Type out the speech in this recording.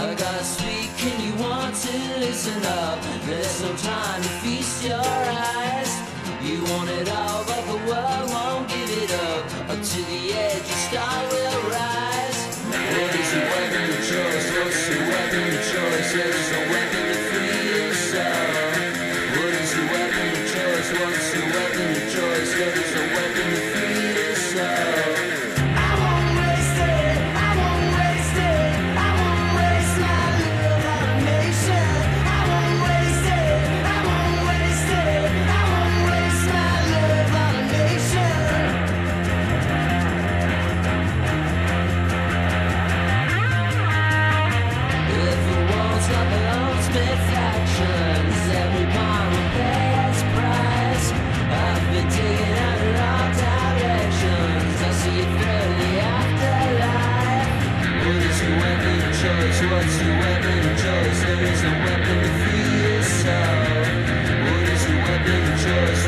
I gotta speak, and you want to listen up. There's no time to feast your eyes. You want it all, but the world won't give it up. Up to the edge, your star will rise. What is your weapon of choice? What's your weapon of choice? There's no weapon to free yourself. What is your weapon of choice? What's your weapon of choice? There's no weapon to free yourself. What's your weapon of choice? There is no weapon to free yourself. What is your weapon of choice?